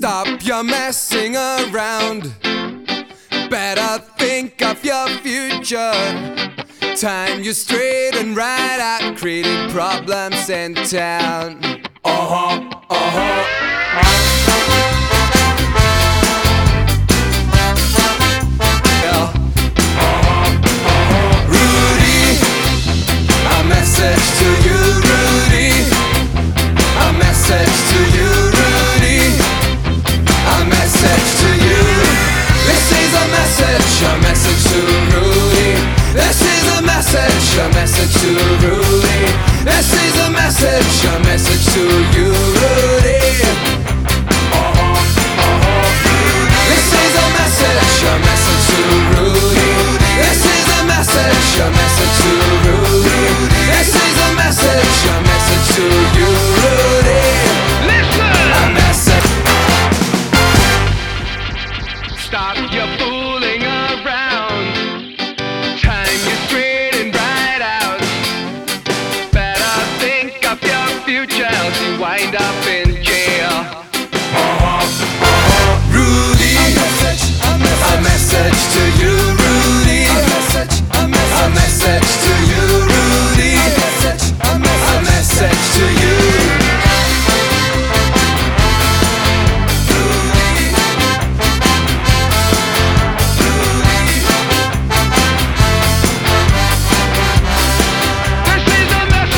Stop your messing around. Better think of your future. Time you straight and right out, creating problems in town. Rudy, a message to you, Rudy. A message to you, Rudy. A message to you. This is a message to Rudy. This is a message to Rudy. This is a message to you, Rudy.